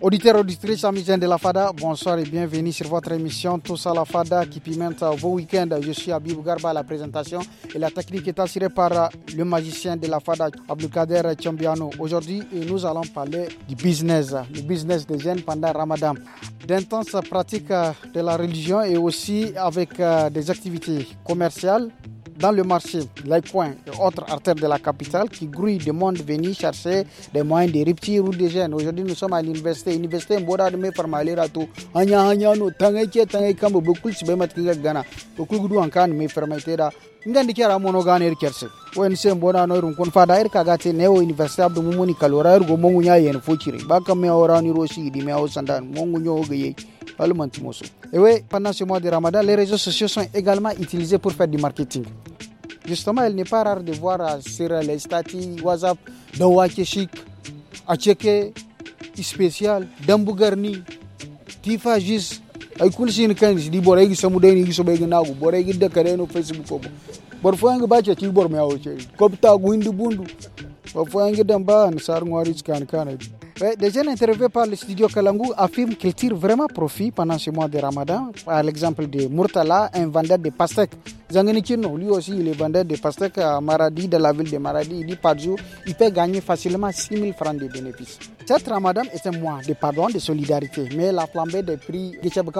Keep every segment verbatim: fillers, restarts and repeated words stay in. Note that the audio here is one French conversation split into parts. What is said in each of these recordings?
Auditeurs, auditrices, amis de la Fada, bonsoir et bienvenue sur votre émission Tous à la Fada qui pimente vos week-ends. Je suis Abibou Garba à la présentation et la technique est assurée par le magicien de la Fada, Abdelkader Tchambiano. Aujourd'hui, nous allons parler du business, le business des jeunes pendant Ramadan, d'intenses pratiques de la religion et aussi avec des activités commerciales dans le marché, les coins et autres artères de la capitale qui grouillent de monde venus chercher des moyens de rupture ou des jeunes. Aujourd'hui, nous sommes à l'université. L'université est en de par malera tout. Anya anya no tangai tangai kambo beaucoup si bemat kinga gana. Beaucoup gudu ankan me permettre da. Ngandi kera monogane er kerse. Wen sem bona no rum kon fada er kagate neo université abdu mumuni kalora er go mongu nya yen fokiri. Baka me orani rosi di me osandan mongu nyo geye. Et oui, pendant ce mois de Ramadan, les réseaux sociaux sont également utilisés pour faire du marketing. Justement, il n'est pas rare de voir sur les statuts WhatsApp Dawake Chic, Acheke spécial, Dambougarni, Tifa Jis, Aikulsin Kans, di Boregi Samudeni, Sobeganago, Boregi de Careno, Facebook. Borfoang Bacha, Tibor Meoche, Kopta Windu Bundu, Borfoang Damba, and Sarmoris Kan Canada. Des jeunes interviewés par le studio Kalangu affirment qu'ils tirent vraiment profit pendant ce mois de Ramadan. Par l'exemple de Murtala, un vendeur de pastèques. Zanganikino, lui aussi, il est vendeur de pastèques à Maradi, de la ville de Maradi. Il dit par jour, il peut gagner facilement six mille francs de bénéfices. Cette Ramadan est un mois de pardon, de solidarité. Mais la flambée des prix, qui est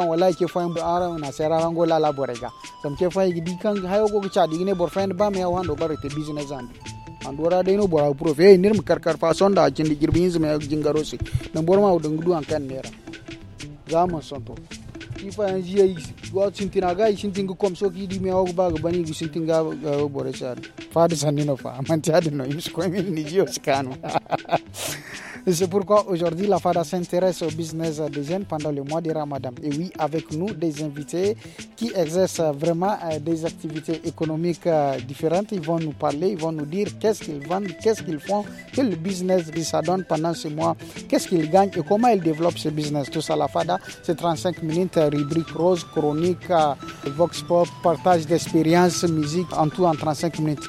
andora de no bora prof e nirm karkar fa sonda cindi girbin zuma jingarosi dan borma udan gudu an kan nera zaman sonto ifa an jiyi go cintina ga cintingu kom so ki di me o ba bani gi cintinga bore sa fa de sanino fa man tiade no ims ko min ni jio skano. Et c'est pourquoi aujourd'hui la Fada s'intéresse au business des jeunes pendant le mois de Ramadan. Et oui, avec nous des invités qui exercent vraiment des activités économiques différentes. Ils vont nous parler, ils vont nous dire qu'est-ce qu'ils vendent, qu'est-ce qu'ils font, quel business ils s'adonnent pendant ce mois, qu'est-ce qu'ils gagnent et comment ils développent ce business. Tout ça, la Fada, c'est trente-cinq minutes, rubrique rose, chronique, vox pop, partage d'expérience, musique, en tout en trente-cinq minutes.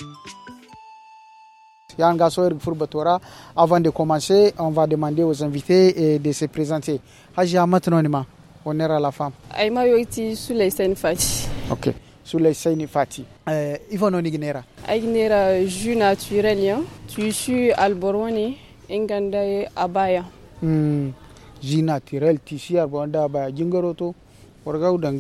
Avant de commencer, on va demander aux invités de se présenter. Haji Amat Nonima, honneur à la femme. Aïma Yoiti Souleysen Fati. Ok, Souleysen Fati. Yvonne Onignera. Aignera, jus naturel, tu suis Alborwani, Inganda Abaya. Jus naturel, tissu Arbonda Abaya, Jingaroto. Je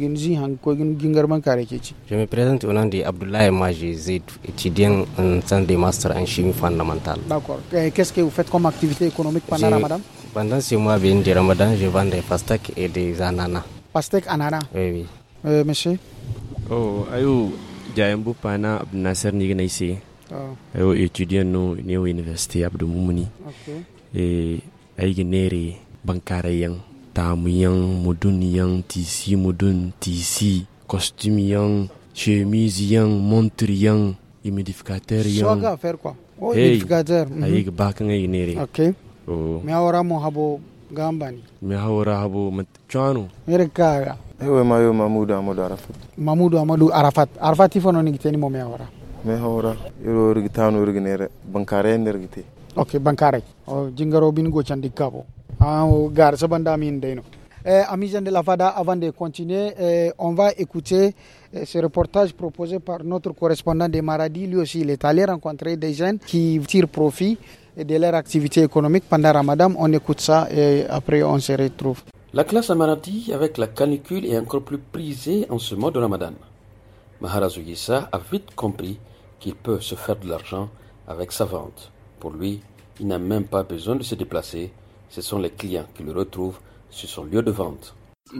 me présente au nom d'Abdoulaye Maji Zid, étudiant en centre de master en chimie fondamentale. D'accord. Qu'est-ce que vous faites comme activité économique pendant je, Ramadan? Pendant ce mois de Ramadan, je vends des pastèques et des ananas. Pastèques, ananas? Oui, oui. Euh, monsieur? Oh, ayou, Jayambu Pana Abnasser Nigenaïsi. Ayou, étudiant à l'université Abdou Moumouni. Ok. Et Aïgenere Bankarayang. Tamu yang, mudun yang, tisi mudun, tisi, costume yang, chemise yang, montre yang, humidificateur yang. Soga faire quoi? Oh, humidificateur. Aïe, bakang aïe nere. Ok. Oh. Me ahora mo habo gambani. Me ahora habo matchano. Mereka. Ewe mayo Mamoudou Amadou Arafat. Mamoudou Amadou Arafat. Arafat ifono ni kiteni mo me ahora. Me ahora yoro rigitano rignere bankare nergite. Ok, bankare. Oh, jingaro bin go chandikabo. Ah, gare, ça banda mine deno. Amis de la Fada, avant de continuer, eh, on va écouter eh, ce reportage proposé par notre correspondant de Maradi. Lui aussi, il est allé rencontrer des jeunes qui tirent profit de leur activité économique pendant Ramadan. On écoute ça et après on se retrouve. La classe à Maradi, avec la canicule, est encore plus prisée en ce mois de Ramadan. Maharazou Yissa a vite compris qu'il peut se faire de l'argent avec sa vente. Pour lui, il n'a même pas besoin de se déplacer. Ce sont les clients qui le retrouvent sur son lieu de vente.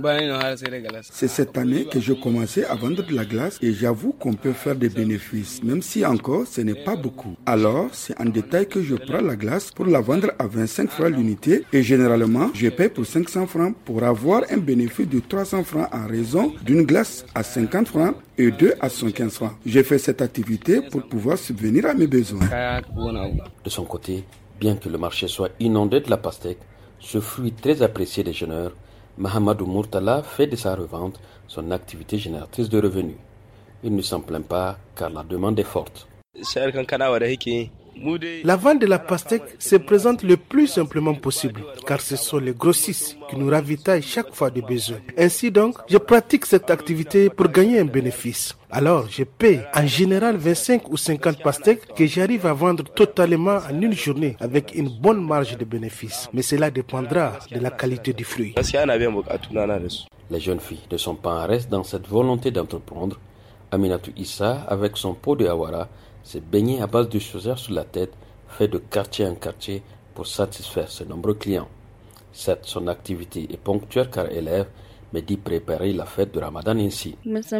C'est cette année que j'ai commencé à vendre de la glace et j'avoue qu'on peut faire des bénéfices, même si encore ce n'est pas beaucoup. Alors, c'est en détail que je prends la glace pour la vendre à vingt-cinq francs l'unité et généralement, je paye pour cinq cents francs pour avoir un bénéfice de trois cents francs en raison d'une glace à cinquante francs et deux à cent quinze francs. J'ai fait cette activité pour pouvoir subvenir à mes besoins. De son côté, bien que le marché soit inondé de la pastèque, ce fruit très apprécié des jeûneurs, Mahamadou Murtala fait de sa revente son activité génératrice de revenus. Il ne s'en plaint pas car la demande est forte. La vente de la pastèque se présente le plus simplement possible, car ce sont les grossistes qui nous ravitaillent chaque fois de besoin. Ainsi donc, je pratique cette activité pour gagner un bénéfice. Alors, je paie en général vingt-cinq ou cinquante pastèques que j'arrive à vendre totalement en une journée avec une bonne marge de bénéfice. Mais cela dépendra de la qualité du fruit. Les jeunes filles ne sont pas en reste dans cette volonté d'entreprendre. Aminatou Issa, avec son pot de Hawara, s'est baignée à base de chaussures sur la tête, fait de quartier en quartier pour satisfaire ses nombreux clients. Certes, son activité est ponctuelle car elle élève, mais d'y préparer la fête de Ramadan ainsi.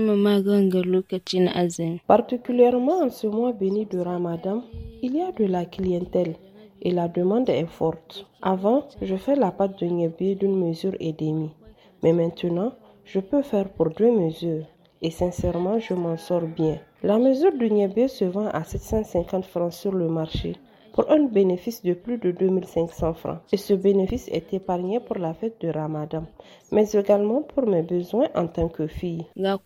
Particulièrement en ce mois béni de Ramadan, il y a de la clientèle et la demande est forte. Avant, je fais la pâte de niébé d'une mesure et demie, mais maintenant, je peux faire pour deux mesures. Et sincèrement, je m'en sors bien. La mesure du niébé se vend à sept cent cinquante francs sur le marché pour un bénéfice de plus de deux mille cinq cents francs. Et ce bénéfice est épargné pour la fête de Ramadan, mais également pour mes besoins en tant que fille.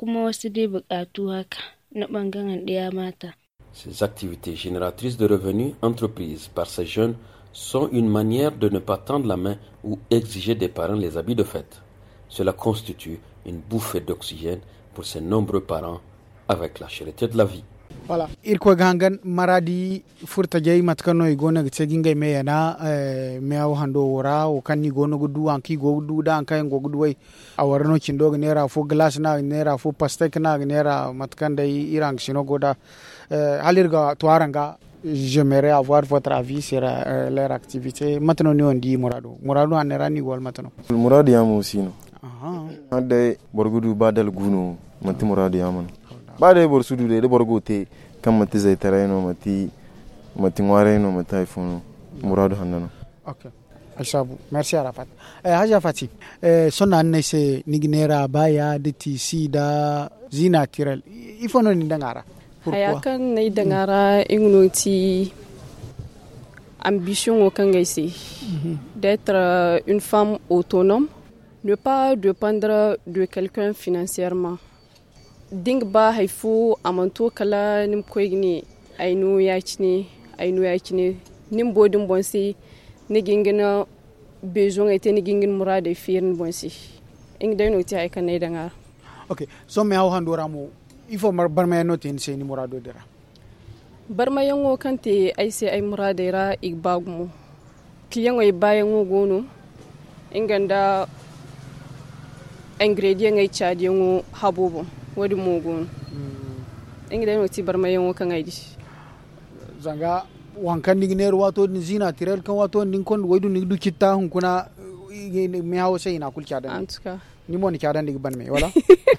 Ces activités génératrices de revenus entreprises par ces jeunes sont une manière de ne pas tendre la main ou exiger des parents les habits de fête. Cela constitue une bouffée d'oxygène pour ces nombreux parents avec la cherté de la vie. Voilà. Irko gangan maradi furta jay matkano igona gitseginga meyana meaw hando wora o kanni gono gudu anki godu da anka ngo gudwai awarno chindo nera fo glass na nera fo pastek na nera matkanda irang sino goda halirga toaranga. J'aimerais avoir votre avis sur euh, leur activité. Maintenant, nous on dit Mourado. Mourado en erani gol maintenant. Mourado yamu aussi no. Ah. Ade borgudu badal gunu manti Mourado yaman. Bade borsudu de borgote kam mati zai terreno mati mati ngwareno mati iPhone Mourado hanano. OK. Alshabu. Merci Arafat. Eh Haja Fati. Eh sonna ne se nignera baya de tisi da zina tirel. Ifono ni dangara. Hayakan na dangara ingoti ambition au Kangaisi d'être une femme autonome, ne pas dépendre de quelqu'un financièrement. Ding ba haifu amanto kala nim koigni ainu yachni ainu yachni nim bodin bonsi ne gingina besoin était ne gingin murade firin bonsi ing dai no ti ay kan na dangara. OK, so me haw handora mo il faut barma no tin se ni murado dira barma yango kante ay se ay muradera igbagumo kliyan way bayango gono inganda ingredient ngay chadiyango habobo wadi mo gono ingredient no ti barma yango kan aydi zanga wankan digner wato ni zina tirel kan wato nin kon waydu ni du kitta hun kuna me hawo sai na kulcha da en tout cas ni mo ni kada dig ban me wala.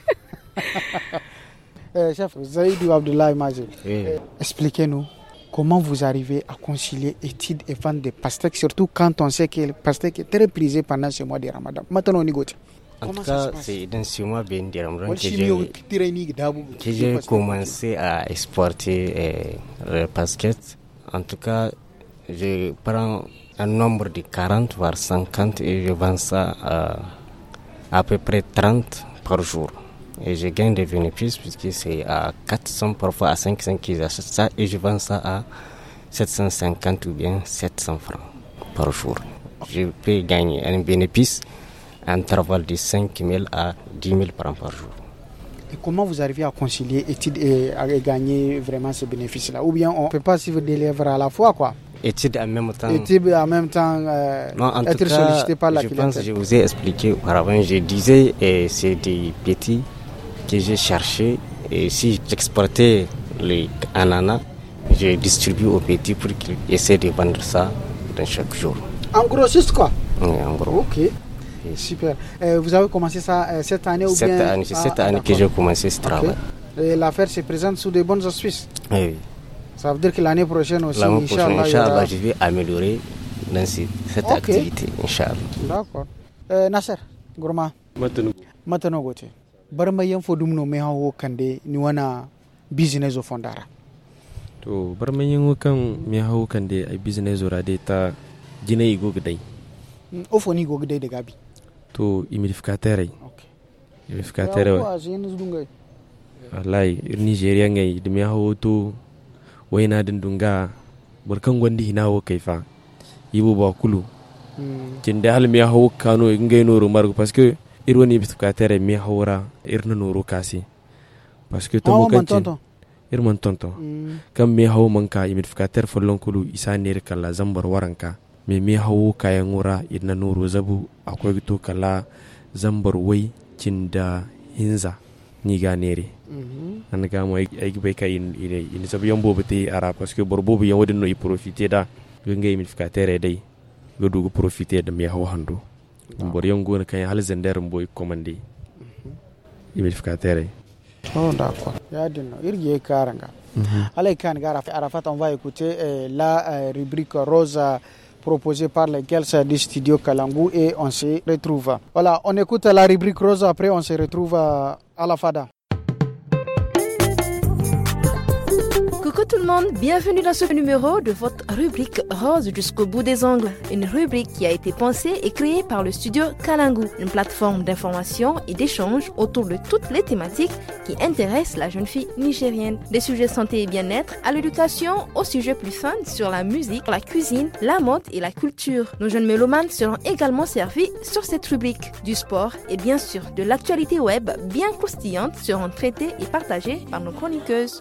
Euh, chef Zaïdou Abdoulaye Maje, euh, expliquez-nous comment vous arrivez à concilier études et vente de pastèques, surtout quand on sait que le pastèque est très prisé pendant ce mois de Ramadan. Maintenant, on y goûte. En tout cas, c'est dans ce mois bien de Ramadan que j'ai, que j'ai commencé à exporter euh, le pastèque. En tout cas, je prends un nombre de quarante voire cinquante et je vends ça à à peu près trente par jour. Et je gagne des bénéfices puisque c'est à quatre cents, parfois à cinq cents qu'ils achètent ça et je vends ça à sept cent cinquante ou bien sept cents francs par jour. Je peux gagner un bénéfice à un intervalle de cinq mille à dix mille francs par jour. Et comment vous arrivez à concilier études et à gagner vraiment ce bénéfice-là? Ou bien on ne peut pas suivre des lèvres à la fois, quoi? Études en même temps. Études en même temps, euh, non, en être tout cas, sollicité par la je clientèle. pense que je vous ai expliqué auparavant. Je disais, et c'est des petits que j'ai cherché. Et si j'exportais les ananas, je distribue aux petits pour qu'ils essaient de vendre ça dans chaque jour. En grossiste, quoi? Oui, en gros. Ok. Et super. Euh, vous avez commencé ça euh, cette année ou cette bien année, C'est ah, cette ah, année que j'ai commencé ce okay. travail. Et l'affaire se présente sous de bonnes auspices. Oui. Ça veut dire que l'année prochaine aussi, l'année prochaine, Inch'Allah, Inch'Allah, aura... je vais améliorer dans cette okay. activité, Inch'Allah. D'accord. Euh, Nasser, Gourma. Maintenant. Maintenant, Gote. Barma yan fodum no me hawo kande ni wana business o fondara. To barma yan kan me hawo kande ai business o rade ta jine igo gidai. O foni go gidai de gabi. To humidificateur ai. Okay. Humidificateur. Wa zeni dungai. Wallahi Nigeria ngai de me hawo to wayna din dunga burkan gondi hina wo kaifa yibu ba kulu tinde hal mi hawo kanu ngay noru margo parce que irwani bitkatere mi hawra irna noru kasi parce que to mo kan irman tonto kam mi hawo manka ibitkatere follon kulu isanir kala zambar waranka me mi hawo kayan wura irna noru zabu akwai to kala zambar wai cinda hinza ni ganere an ga mo ay be kay in in sabu yombo beti ara parce que borbo bi yawde no i profiter da ngay ibitkatere dai godu go profiter de mi hawo hando bor yongo ne kay hal zender mboy commandé ibitkatere. Oh d'accord. Yadino irgie karanga. Allez kan gara Arafat, on va écouter euh, la euh, rubrique rose proposée par les girls du studio Kalangu et on se retrouve. Voilà, on écoute la rubrique rose, après on se retrouve à, à la Fada. Coucou tout le monde, bienvenue dans ce numéro de votre rubrique Rose jusqu'au bout des ongles. Une rubrique qui a été pensée et créée par le studio Kalangu, une plateforme d'information et d'échange autour de toutes les thématiques qui intéressent la jeune fille nigérienne. Des sujets santé et bien-être à l'éducation, aux sujets plus fun sur la musique, la cuisine, la mode et la culture. Nos jeunes mélomanes seront également servis sur cette rubrique. Du sport et bien sûr de l'actualité web bien croustillante seront traitées et partagées par nos chroniqueuses.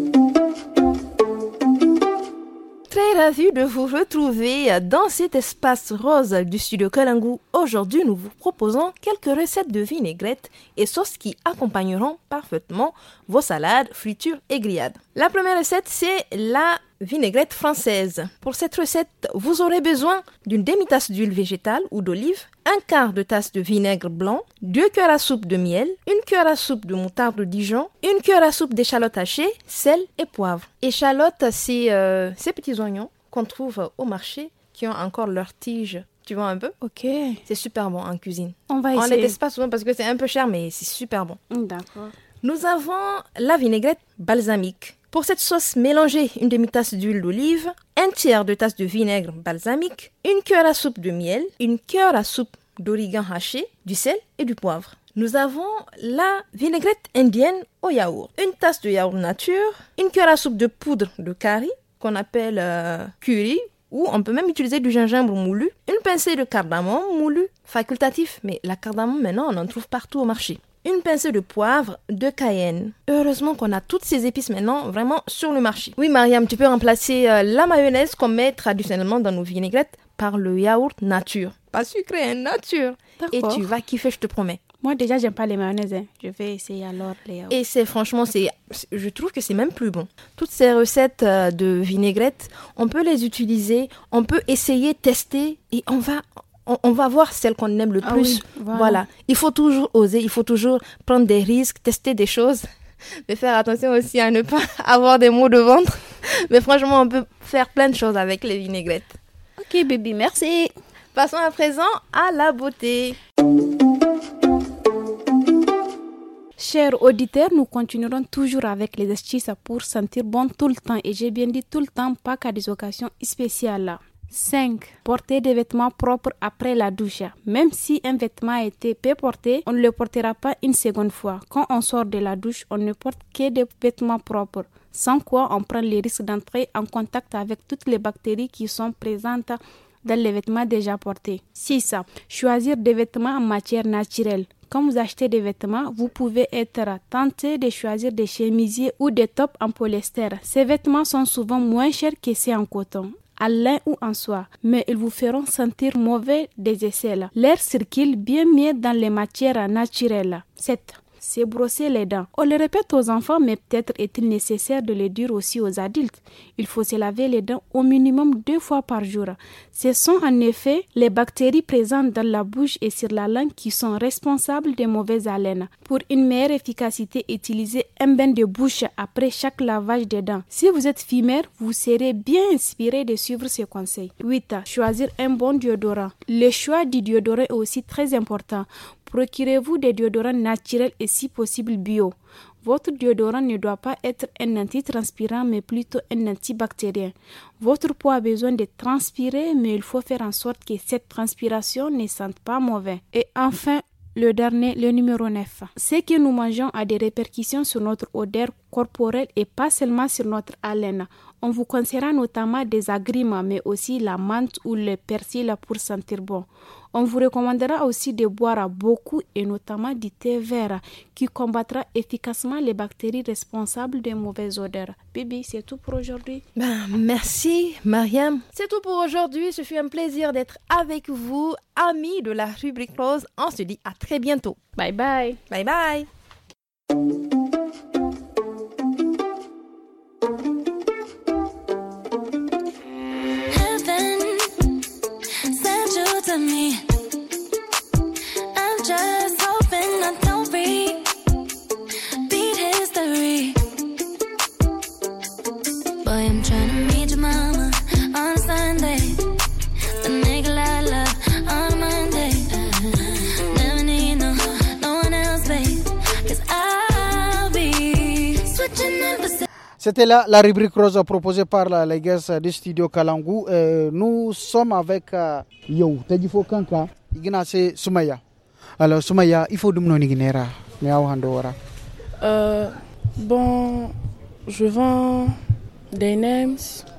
Très ravie de vous retrouver dans cet espace rose du studio Kalangu. Aujourd'hui, nous vous proposons quelques recettes de vinaigrette et sauces qui accompagneront parfaitement vos salades, fritures et grillades. La première recette, c'est la vinaigrette française. Pour cette recette, vous aurez besoin d'une demi-tasse d'huile végétale ou d'olive, un quart de tasse de vinaigre blanc, deux cuillères à soupe de miel, une cuillère à soupe de moutarde Dijon, une cuillère à soupe d'échalotes hachées, sel et poivre. Échalotes, c'est euh, ces petits oignons qu'on trouve au marché qui ont encore leurs tiges. Tu vois un peu? Ok. C'est super bon en cuisine. On va essayer. On les teste pas souvent parce que c'est un peu cher, mais c'est super bon. D'accord. Nous avons la vinaigrette balsamique. Pour cette sauce, mélangez une demi-tasse d'huile d'olive, un tiers de tasse de vinaigre balsamique, une cuillère à soupe de miel, une cuillère à soupe d'origan haché, du sel et du poivre. Nous avons la vinaigrette indienne au yaourt. Une tasse de yaourt nature, une cuillère à soupe de poudre de curry, qu'on appelle euh, curry, ou on peut même utiliser du gingembre moulu, une pincée de cardamome moulu, facultatif, mais la cardamome maintenant on en trouve partout au marché. Une pincée de poivre de Cayenne. Heureusement qu'on a toutes ces épices maintenant vraiment sur le marché. Oui, Mariam, tu peux remplacer euh, la mayonnaise qu'on met traditionnellement dans nos vinaigrettes par le yaourt nature. Pas sucré, hein, nature. D'accord. Et tu vas kiffer, je te promets. Moi, déjà, j'aime pas les mayonnaises. Hein. Je vais essayer alors les yaourts. Et c'est franchement, c'est, je trouve que c'est même plus bon. Toutes ces recettes euh, de vinaigrettes, on peut les utiliser, on peut essayer, tester et on va... On, on va voir celle qu'on aime le ah plus. Oui, voilà. voilà. Il faut toujours oser, il faut toujours prendre des risques, tester des choses. Mais faire attention aussi à ne pas avoir des maux de ventre. Mais franchement, on peut faire plein de choses avec les vinaigrettes. Ok, baby, merci. Passons à présent à la beauté. Chers auditeurs, nous continuerons toujours avec les astuces pour sentir bon tout le temps. Et j'ai bien dit tout le temps, pas qu'à des occasions spéciales. cinq. Porter des vêtements propres après la douche. Même si un vêtement a été peu porté, on ne le portera pas une seconde fois. Quand on sort de la douche, on ne porte que des vêtements propres. Sans quoi, on prend le risque d'entrer en contact avec toutes les bactéries qui sont présentes dans les vêtements déjà portés. six. Choisir des vêtements en matière naturelle. Quand vous achetez des vêtements, vous pouvez être tenté de choisir des chemisiers ou des tops en polyester. Ces vêtements sont souvent moins chers que ceux en coton, à lin ou en soie, mais ils vous feront sentir mauvais des aisselles. L'air circule bien mieux dans les matières naturelles. sept. C'est brosser les dents. On le répète aux enfants, mais peut-être est-il nécessaire de le dire aussi aux adultes. Il faut se laver les dents au minimum deux fois par jour. Ce sont en effet les bactéries présentes dans la bouche et sur la langue qui sont responsables des mauvaises haleines. Pour une meilleure efficacité, utilisez un bain de bouche après chaque lavage des dents. Si vous êtes fumeur, vous serez bien inspiré de suivre ces conseils. huit. Choisir un bon déodorant. Le choix du déodorant est aussi très important. Procurez-vous des déodorants naturels et si possible bio. Votre déodorant ne doit pas être un antitranspirant mais plutôt un antibactérien. Votre peau a besoin de transpirer mais il faut faire en sorte que cette transpiration ne sente pas mauvais. Et enfin, le dernier, le numéro neuf. Ce que nous mangeons a des répercussions sur notre odeur corporelle et pas seulement sur notre haleine. On vous conseillera notamment des agrumes, mais aussi la menthe ou le persil pour sentir bon. On vous recommandera aussi de boire beaucoup et notamment du thé vert qui combattra efficacement les bactéries responsables des mauvaises odeurs. Bibi, c'est tout pour aujourd'hui. Ben, merci Mariam. C'est tout pour aujourd'hui. Ce fut un plaisir d'être avec vous, amis de la rubrique rose. On se dit à très bientôt. Bye bye. Bye bye. To me, I'm just hoping I don't repeat history. Boy, I'm trying to meet your mama on Sunday, the nigga I love on Monday. Never need no, no one else, babe, 'cause I'll be switching in for. C'était là la rubrique rose proposée par la, les gars du studio Kalangu. Euh, nous sommes avec euh, Yo, Tadjifo Kanka, Ignace Soumaya. Alors Soumaya, il faut nous niginera, mais Handora. Euh, bon, je vends des nems,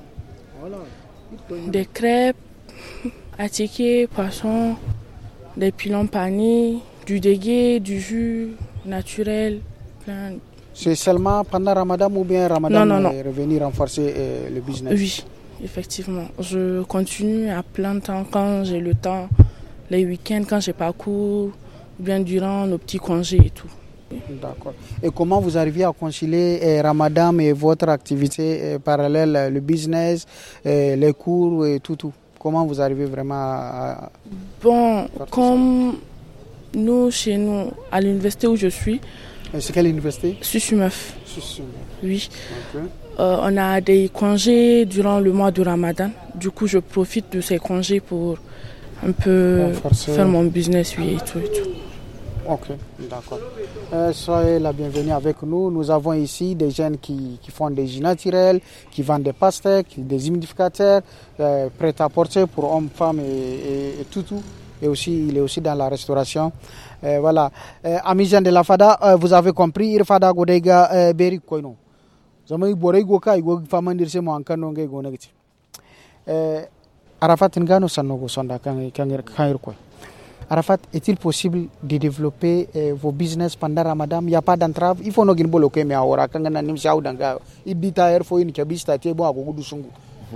des crêpes, attiqués, poissons, des pilons panis, du dégué, du jus naturel, plein de... C'est seulement pendant Ramadan ou bien Ramadan non, non, non. revenir renforcer euh, le business? Oui, effectivement. Je continue à plein temps quand j'ai le temps, les week-ends quand j'ai pas cours, bien durant nos petits congés et tout. D'accord. Et comment vous arrivez à concilier euh, Ramadan et votre activité euh, parallèle, le business, euh, les cours et tout, tout? Comment vous arrivez vraiment à... Bon, comme ça? Nous, chez nous, à l'université où je suis, c'est quelle université? Sussumeuf. Sussumeuf. Oui. Okay. Euh, on a des congés durant le mois de Ramadan. Du coup, je profite de ces congés pour un peu Renforcer. faire mon business, oui, et tout, et tout. Ok, d'accord. Euh, soyez la bienvenue avec nous. Nous avons ici des jeunes qui, qui font des jus naturels, qui vendent des pastèques, des humidificateurs, euh, prêts à porter pour hommes, femmes et, et, et tout, tout. Et aussi, il est aussi dans la restauration. Euh, voilà. Euh, amis gens de la Fada, euh, vous avez compris, il Fada Godega euh, Beri Koino. Zamai Borei Goka, Igo Famandir Semo Ankano Go Negative. Arafat Ngano Sanogo Sonda Kanirko. Arafat, est-il possible de développer euh, vos business pendant Ramadan? Il n'y a pas d'entrave. Il faut nous bloquer, mais ahora Kangana Nimsha Danga. Ibita Air for une Kabista Tebo Agogo Sungu.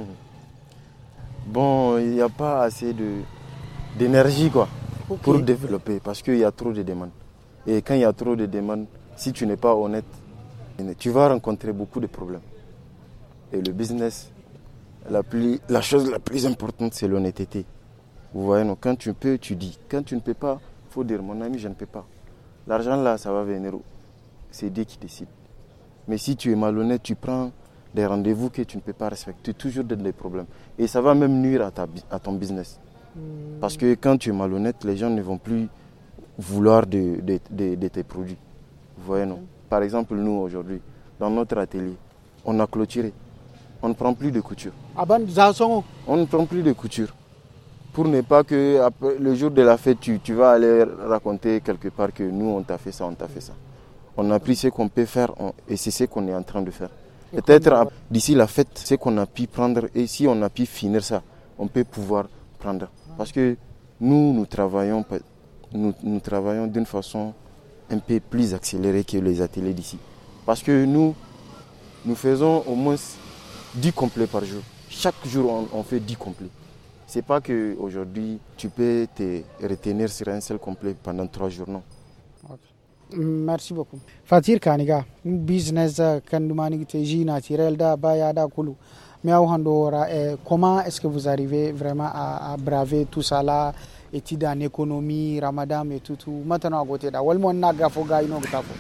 Bon, il n'y a pas assez de d'énergie quoi, okay. pour développer parce qu'il y a trop de demandes. Et quand il y a trop de demandes, si tu n'es pas honnête, tu vas rencontrer beaucoup de problèmes. Et le business, la, plus, la chose la plus importante, c'est l'honnêteté. Vous voyez, non, quand tu peux, tu dis. Quand tu ne peux pas, il faut dire, mon ami, je ne peux pas. L'argent là, ça va venir. C'est Dieu qui décide. Mais si tu es malhonnête, tu prends des rendez-vous que tu ne peux pas respecter, toujours donne des problèmes. Et ça va même nuire à, ta, à ton business. Parce que quand tu es malhonnête, les gens ne vont plus vouloir de, de, de, de tes produits. Vous voyez, non? Par exemple, nous, aujourd'hui, dans notre atelier, on a clôturé. On ne prend plus de couture. On ne prend plus de couture. Pour ne pas que après, le jour de la fête, tu, tu vas aller raconter quelque part que nous, on t'a fait ça, on t'a fait ça. On a pris ce qu'on peut faire on, et c'est ce qu'on est en train de faire. Peut-être d'ici la fête, ce qu'on a pu prendre, et si on a pu finir ça, on peut pouvoir prendre. Parce que nous, nous travaillons, nous, nous travaillons d'une façon un peu plus accélérée que les ateliers d'ici. Parce que nous, nous faisons au moins dix complets par jour. Chaque jour, on, on fait dix complets. Ce n'est pas qu'aujourd'hui, tu peux te retenir sur un seul complet pendant trois jours, non. Okay. Merci beaucoup. Fatir Kaniga, business Kandumani Teji naturel da Baya da Kulu. Mais comment est-ce que vous arrivez vraiment à, à braver tout ça là, études en économie, Ramadan et tout, tout. Maintenant à côté là, walmo na gafo gaay no gafo.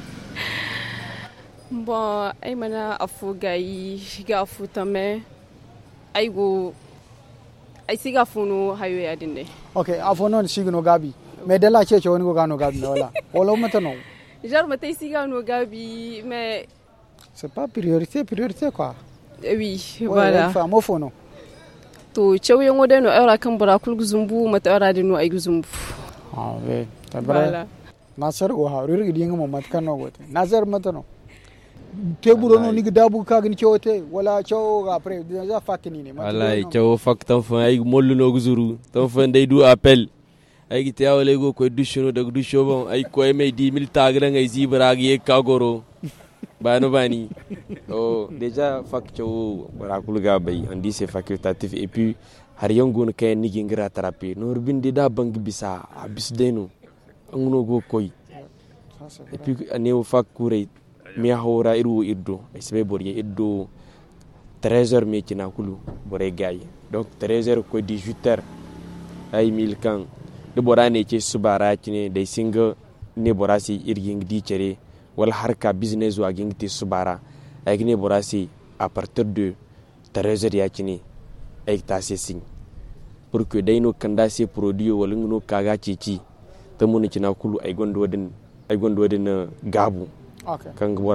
Bon, ay mana afo gaay gafo tame ay go ay siga funo hayo ya dinde. Okay, afo non signo gabi. Mais de la cheche woni go gano gabi wala. Wala maintenant. Genre matay siga no gabi mais c'est pas priorité, priorité quoi. Oui, voilà. Famo fono. To cewe ngode no era kan bara kul guzumbu mata era de no ay guzumbu. Ah ouais, tabara. Nasser go ha rir gidi ngam mat kan no gote. Nasser matano. teburo no ni dabu ka gni chote wala chow après déjà fakini ne wallahi chow fak tan fa ay mollu no guzuru tan fa ndey du appel ay gi taw lego ko dushono dag dusho bon ay ko me dix mille tagran ay zibra gi kagoro bano bani oh déjà fak chow wala kul ga bay andi c'est facultatif et puis har yangon kay ni gi ngira thérapie no bindi da bang bisa abis deno nguno go koy et puis anéo fak kuré mi hawra iru iddo isbe borye iddo treize heures mi tina kulu bore gay donc treize heures ko dix-huit heures ay mil kan de borane ci subara ci ne day singa ne borasi irging di cere wala harka business wa gingti subara ay ne borasi à partir de treize heures ya ci ne ay ta se signe pour que day no kanda se produit wala no kaga ci ci te mun ci na kulu ay gondo den ay gondo den gabu. Okay.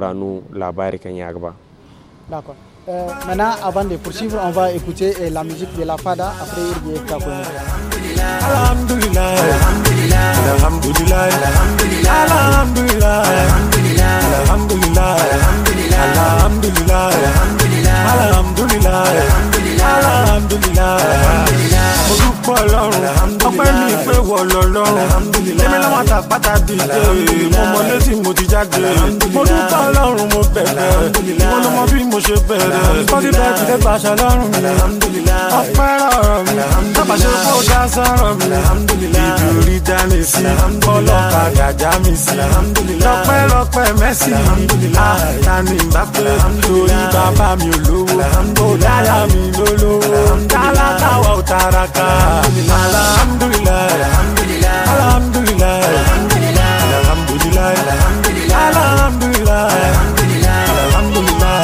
D'accord. Euh, maintenant, avant de poursuivre, on va écouter euh, la musique de la Fada. Après, il y a Alhamdulillah, Alhamdulillah, Alhamdulillah, Alhamdulillah, Alhamdulillah, Alhamdulillah, Alhamdulillah, Alhamdulillah, Alhamdulillah. Ọpẹ́ mi pé wọ lọ́lọ́run èmi lọ́wọ́ àtàpátá dìde mo mọ létí mo ti jáde mo dúpẹ́ ọlọ́run mo bẹ̀rẹ̀ ìwọ ló mọ bí mo ṣe bẹ̀rẹ̀ kọ́sí bẹ́ẹ̀ ti dé gbàṣẹ lọ́rùn mi ọpẹ́ rọrọ̀ mi dábàá ṣe kó dá sọ̀rọ̀ mi ibi orí dání sí ọlọ́kadà já mi sí lọ́pẹ́ lọ́pẹ́ mẹ́sì àtàní Mbappé torí bàbá mi ò lówó ó dáyà mi lólówó tálákàwọ̀ ò tàràkà. Alhamdulillah, Alhamdulillah, Alhamdulillah, Alhamdulillah, Alhamdulillah, Alhamdulillah, Alhamdulillah,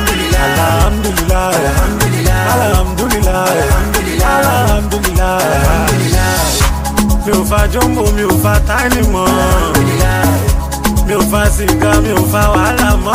Alhamdulillah, Alhamdulillah. Mi ò fa jumbo, mi ò fa tiny mo, mi ò fa siga, mi ò fa wàhálà mo.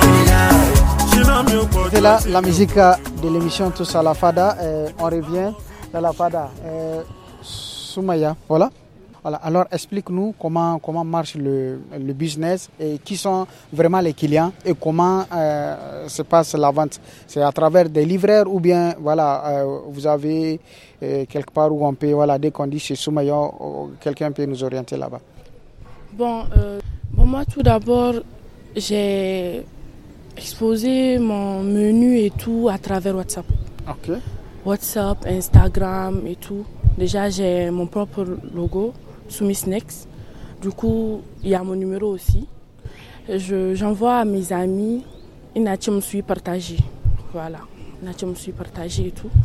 C'est là la musique de l'émission Tous à la Fada. Euh, on revient dans la Fada. Euh, Soumaya, voilà. Voilà. Alors explique-nous comment, comment marche le, le business et qui sont vraiment les clients et comment euh, se passe la vente. C'est à travers des livreurs ou bien voilà, euh, vous avez euh, quelque part où on peut, voilà, dès qu'on dit chez Soumaya, quelqu'un peut nous orienter là-bas. Bon, euh, bon, moi tout d'abord, j'ai exposé mon menu et tout à travers WhatsApp. Ok. WhatsApp, Instagram et tout. Déjà, j'ai mon propre logo, Soumi Snacks. Du coup, il y a mon numéro aussi. Je, j'envoie à mes amis, une nature me suit partagée. Voilà, une nature me suit partagée et tout.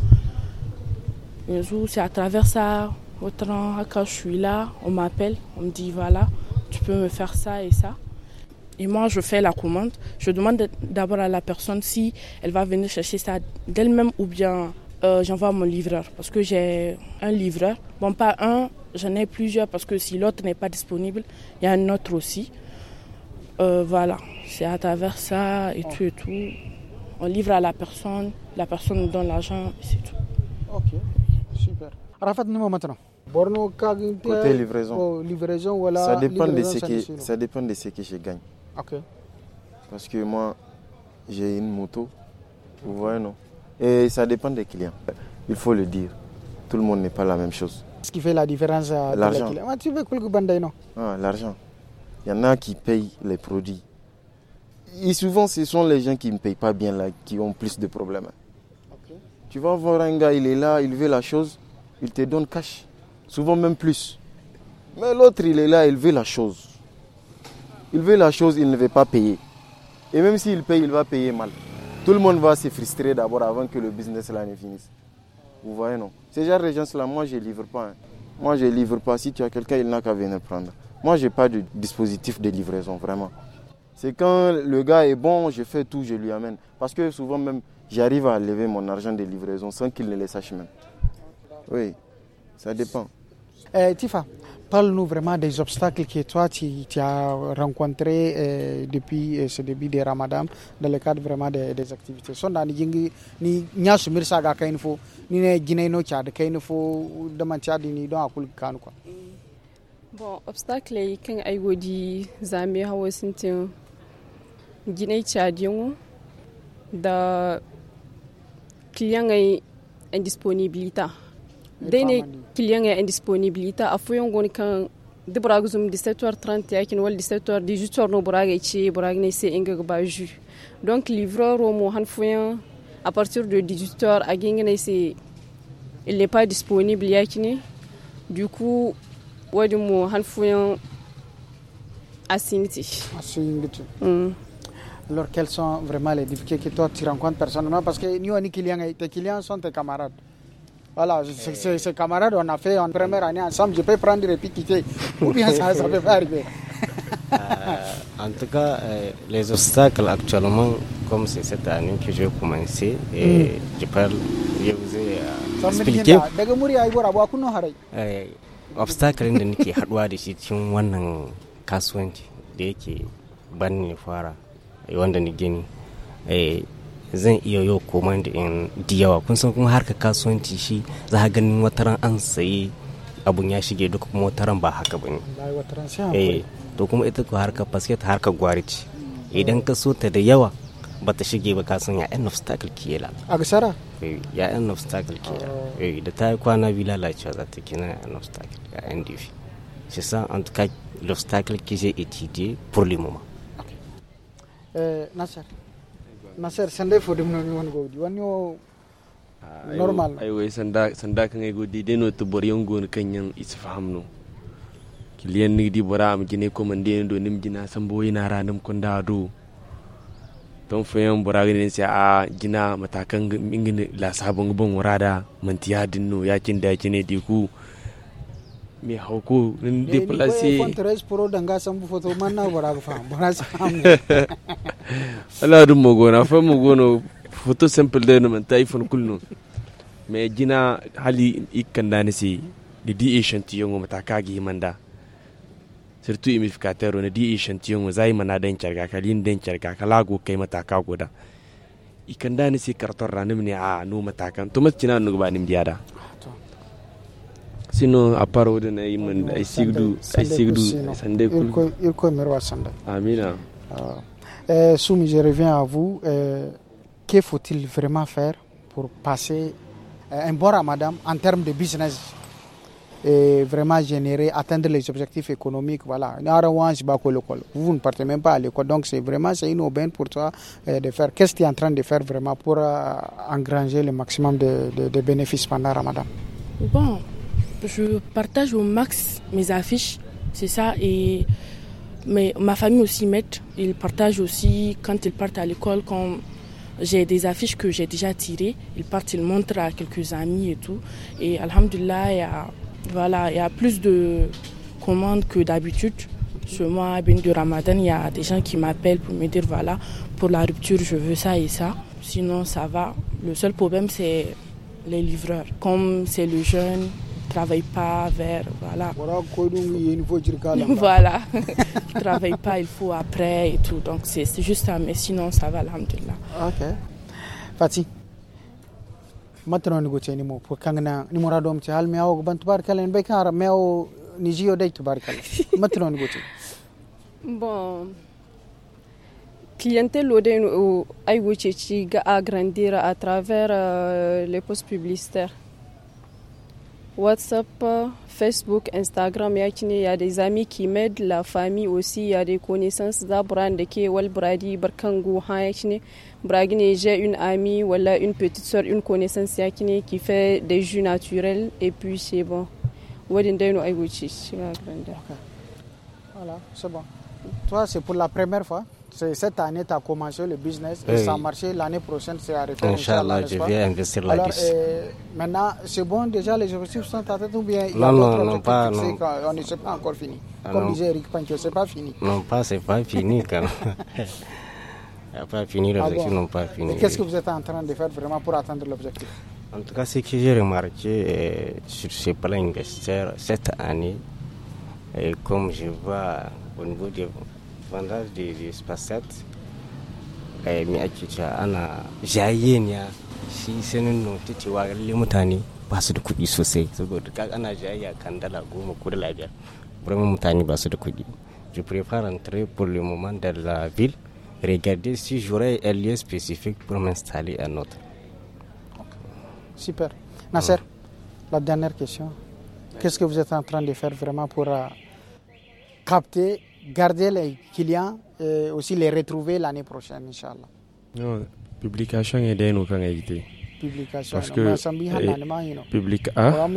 Et c'est à travers ça, quand je suis là, on m'appelle, on me dit voilà, tu peux me faire ça et ça. Et moi, je fais la commande. Je demande d'abord à la personne si elle va venir chercher ça d'elle-même ou bien euh, j'envoie mon livreur. Parce que j'ai un livreur. Bon, pas un, j'en ai plusieurs parce que si l'autre n'est pas disponible, il y a un autre aussi. Euh, voilà, c'est à travers ça et tout et tout. On livre à la personne, la personne nous donne l'argent et c'est tout. Ok, super. Rafat, nous maintenant. Côté livraison, oh, livraison voilà, ça, dépend livraison, de ce qui, ça dépend de ce que je gagne. Okay. Parce que moi, j'ai une moto, vous voyez, non? Et ça dépend des clients. Il faut le dire, tout le monde n'est pas la même chose. Ce qui fait la différence, euh, l'argent. Ah, tu veux que non? Ah, l'argent. Il y en a qui payent les produits. Et souvent, ce sont les gens qui ne payent pas bien là, qui ont plus de problèmes. Okay. Tu vas voir un gars, il est là, il veut la chose, il te donne cash. Souvent même plus. Mais l'autre, il est là, il veut la chose. Il veut la chose, il ne veut pas payer. Et même s'il paye, il va payer mal. Tout le monde va se frustrer d'abord avant que le business là ne finisse. Vous voyez, non? Ces genre de gens-là, moi, je ne livre pas. Hein. Moi, je ne livre pas. Si tu as quelqu'un, il n'a qu'à venir prendre. Moi, je n'ai pas de dispositif de livraison, vraiment. C'est quand le gars est bon, je fais tout, je lui amène. Parce que souvent même, j'arrive à lever mon argent de livraison sans qu'il ne le sache même. Oui, ça dépend. Euh, Tifa, parle-nous vraiment des obstacles que toi tu, tu as rencontrés euh, depuis euh, ce début de Ramadan dans le cadre vraiment des, des activités. Sonda ni jingi ni nyasu mirsa ga kain fo ni ne ginay no cha de kain fo de man cha ni don akul kanu quoi. Bon, obstacle yi kan ay godi zame hawo sintin ginai chadiyon da client ay indisponibilité dai ne client ay indisponibilité afuyon gon kan de buraga zum dix-sept heures trente yakin wal dix-sept heures dix-huit heures no buraga ci buraga ne sai inga ba ju donc livreur au mo han fuyon à partir de dix-huit heures a gingene c'est il n'est pas disponible yakini du coup wadi mo han fuyon asiniti asiniti mm. Alors quelles sont vraiment les difficultés que toi tu rencontres personnellement parce que nous on clients tes clients sont tes camarades. Voilà, c'est, c'est, c'est camarades, on a fait en première année ensemble, je peux prendre et puis quitter. Ou bien ça, ça peut pas arriver. euh, en tout cas, euh, les obstacles actuellement, comme c'est cette année que j'ai commencé, et mm. je parle, je vous ai euh, expliqué. Euh, obstacle da nake haduwa da shi cikin wannan kasuwanci da yake banni fara wanda ni gani eh zan iya yau koma da in diyawa kun san kuma harka kasuwanci shi za ka ganin wataran an sayi abun ya shige duka kuma wataran ba haka bane eh to kuma ita ko harka basket harka gwarici idan ka so ta da yawa bata shige ba ka san ya en obstacle ke la agsara eh ya en obstacle ke eh da ta kwana bi lalacewa za ta kina en obstacle ya en défi c'est ça en tout cas l'obstacle que j'ai étudié pour le moment. Okay. Euh Nasser Nasser sande fo dem non won godi won yo normal ay way sanda sanda kan ay godi deno to bor yon gon kanyan isfahamno kiliyan ni di bora am gine ko man deno do nim gina sambo ina ranum ko ndado don fayan bora gine sai a gina matakan ingine la sabon bon warada mantiya dinno yakin da kine di ku mi hauko nin déplacer treize pro danga sambu photo manna bora ga fam bora sam ala dum mogona fa mogono photo simple de no man iPhone kulno mais gina hali ikanda ne si di di échantillon mo matakagi manda surtout humidificateur on di échantillon zai mana den charga kalin den charga kala go kai mataka goda ikanda ne si karton ranim ne a no matakan to macina no ba nim diada sinon à part au de Naïman ay sigdu ay sigdu sande kul ko il ko merwa sande amina euh Soumi, je reviens à vous euh, que faut-il vraiment faire pour passer euh, un bon Ramadan en termes de business et vraiment générer atteindre les objectifs économiques voilà vous ne partez même pas à l'école donc c'est vraiment c'est une aubaine pour toi euh, de faire qu'est-ce que tu es en train de faire vraiment pour euh, engranger le maximum de, de, de bénéfices pendant Ramadan. Bon, je partage au max mes affiches, c'est ça, et mais ma famille aussi m'aide. Ils partagent aussi quand ils partent à l'école, quand j'ai des affiches que j'ai déjà tirées, ils partent, ils montrent à quelques amis et tout. Et alhamdulillah, il y a, voilà, il y a plus de commandes que d'habitude. Ce mois, ben du Ramadan, il y a des gens qui m'appellent pour me dire voilà, pour la rupture, je veux ça et ça. Sinon, ça va. Le seul problème, c'est les livreurs. Comme c'est le jeune, travaille pas vers voilà voilà il travaille pas, il faut après et tout, donc c'est, c'est juste ça, mais sinon ça va alhamdulillah. Ok Fati maintenant ni gote ni mo pour kangana ni morado am ci hal mi awo ban tabarkala en bekara mi awo ni jiyo day tabarkala maintenant ni gote bon clientèle au ay wuce ci ga agrandir à travers euh, les postes publicitaires WhatsApp, Facebook, Instagram, il y a des amis qui m'aident, la famille aussi, il y a des connaissances. J'ai une amie, voilà, une petite soeur, une connaissance qui fait des jus naturels et puis c'est bon. Voilà, c'est bon. Toi, c'est pour la première fois? C'est cette année, tu as commencé le business et oui. Ça a marché. L'année prochaine, c'est à refaire. Inch'Allah, je vais investir là-dessus. Euh, maintenant, c'est bon, déjà, les objectifs sont à tête ou bien il y a non, non, non, pas, non. On ne s'est pas encore fini. Ah, Comme non. disait Eric Pancho, c'est pas fini. Non, pas, c'est pas fini quand même. Il n'y a pas fini, les objectifs ah bon. n'ont pas fini. Et qu'est-ce que vous êtes en train de faire vraiment pour atteindre l'objectif? En tout cas, ce que j'ai remarqué euh, sur ces plans investisseurs cette année, et comme je vois au niveau des vendage des espacettes, mai ake cewa ana jayayya shi sanin noti cewa lalle mutane ba su da kuɗi sosai saboda kaga ana jayayya kan dala goma ko dala biyar vraiment mutane ba su da kuɗi. Je préfère entrer pour le moment dans la ville regarder si j'aurais un lieu spécifique pour m'installer un autre. Super. Nasser, ouais. La dernière question. Qu'est-ce que vous êtes en train de faire vraiment pour euh, capter, garder les clients et aussi les retrouver l'année prochaine, Inch'Allah? Non, publication est d'un aucun évité. Publication. Parce que public ah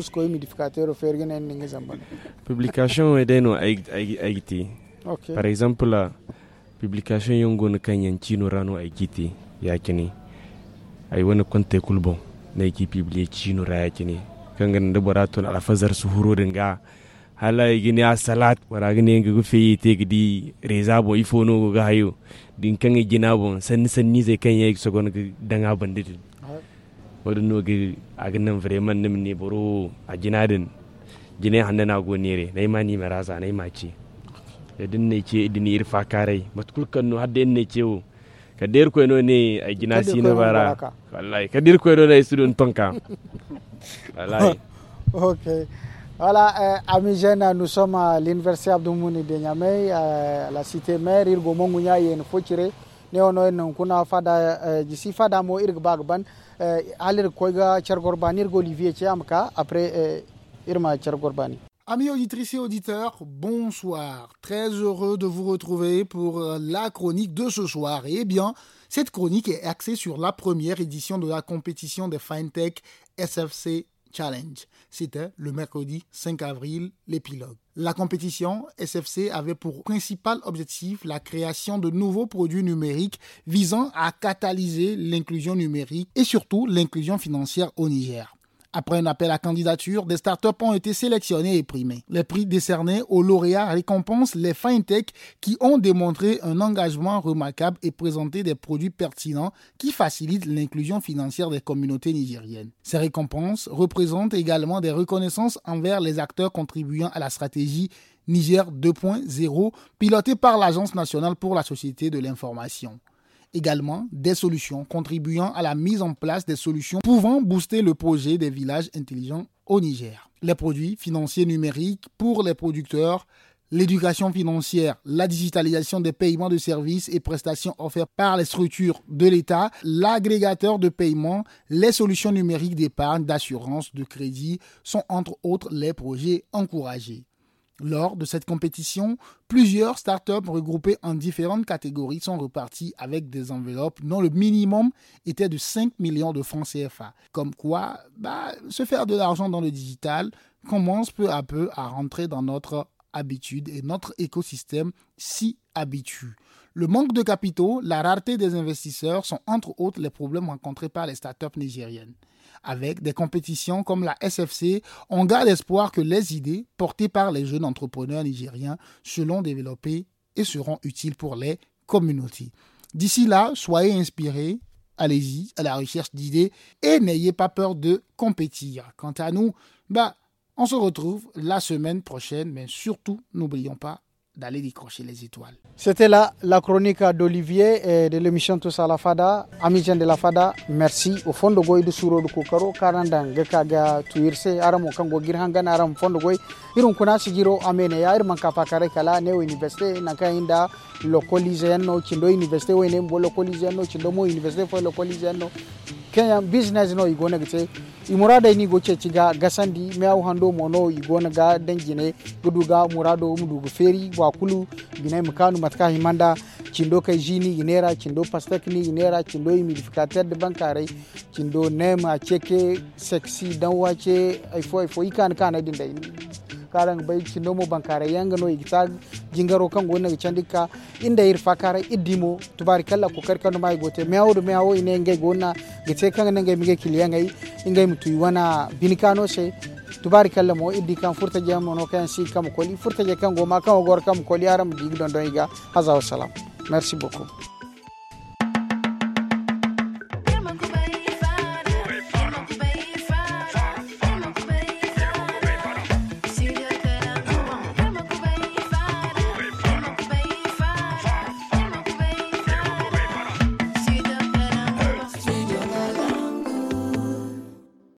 publication est d'un évité. Par exemple la publication yongo na kanyan chino rano aikiti yakini ai wani konte kulbon na yake publie chino ra yakini kangan da baraton ala fazar suhuro dinga hala yigini a salat wara gini ngi gufi te gidi rezabo ifono ga hayo din kan yigina bon san san ni zai kan yayi sogon danga bandit wadno gi agnan vraiment nim ni boro a jinadin jine handana go nere nay mani maraza nay maci din ne ce din irfa kare matkul kanu hadde ne cewo kadir ko no ne a gina sino bara wallahi kadir ko no ne sudun tonka wallahi. OK. Voilà, euh, amis jeunes, nous sommes à l'université Abdoumouni de Niamey, euh, la cité mère, Irgo Mongunya yen Fotire, Neono Nkuna Fada, d'ici Fada Mo Irgbagban, Alir Koiga Chergorbani, Irgo Olivier Chiamka, après Irma Chergorbani. Amis auditrices et auditeurs, bonsoir. Très heureux de vous retrouver pour la chronique de ce soir. Et bien, cette chronique est axée sur la première édition de la compétition des FinTech S F C Challenge. C'était le mercredi cinq avril, l'épilogue. La compétition S F C avait pour principal objectif la création de nouveaux produits numériques visant à catalyser l'inclusion numérique et surtout l'inclusion financière au Niger. Après un appel à candidature, des startups ont été sélectionnées et primées. Les prix décernés aux lauréats récompensent les FinTech qui ont démontré un engagement remarquable et présenté des produits pertinents qui facilitent l'inclusion financière des communautés nigériennes. Ces récompenses représentent également des reconnaissances envers les acteurs contribuant à la stratégie Niger deux point zéro pilotée par l'Agence nationale pour la société de l'information. Également des solutions contribuant à la mise en place des solutions pouvant booster le projet des villages intelligents au Niger. Les produits financiers numériques pour les producteurs, l'éducation financière, la digitalisation des paiements de services et prestations offerts par les structures de l'État, l'agrégateur de paiement, les solutions numériques d'épargne, d'assurance, de crédit sont entre autres les projets encouragés. Lors de cette compétition, plusieurs startups regroupées en différentes catégories sont reparties avec des enveloppes dont le minimum était de cinq millions de francs C F A. Comme quoi, bah, se faire de l'argent dans le digital commence peu à peu à rentrer dans notre habitude et notre écosystème s'y habitue. Le manque de capitaux, la rareté des investisseurs sont entre autres les problèmes rencontrés par les startups nigériennes. Avec des compétitions comme la S F C, on garde espoir que les idées portées par les jeunes entrepreneurs nigériens seront développées et seront utiles pour les communautés. D'ici là, soyez inspirés, allez-y à la recherche d'idées et n'ayez pas peur de compétir. Quant à nous, bah, on se retrouve la semaine prochaine, mais surtout, n'oublions pas d'aller décrocher les étoiles. C'était là la chronique d'Olivier et de l'émission Tous à la Fada. Amis de la Fada, merci. Au fond de Goy de Souro de Kokaro, Karandang, Gekaga, Tuirse, Aramo Kango Girhangan, Aram Fondo Goy, Irun Kuna Sigiro, Amene, Irman Kapakare Kala, Neo Université, Nakainda, Localiziano, Chindo Université, Wenembo, Localiziano, Chindomo Université, for Localiziano, Kenya business no igona gite imurada ni goche chiga gasandi meaw hando mono igona ga dangine guduga murado mudugu feri wa kulu binay mukanu matka himanda chindo kai jini inera chindo pastekni inera chindo humidificateur de bankare chindo nema cheke sexy dan wache ifo ifo ikan kana dinda karang bay chindo mo bankare yanga no igita jingaro kan gonna chandika inda irfa kare idimo tubarikalla ko karkano may gote meaw do meaw ine ngay gonna gite kan ngay mige kiliyangai ingay mutu wana binikano se tubarikalla mo iddi kan furta jamo no kan si kam ko li furta je kan go ma kan gor kam ko li aram dig don don iga haza wa salam. Merci beaucoup.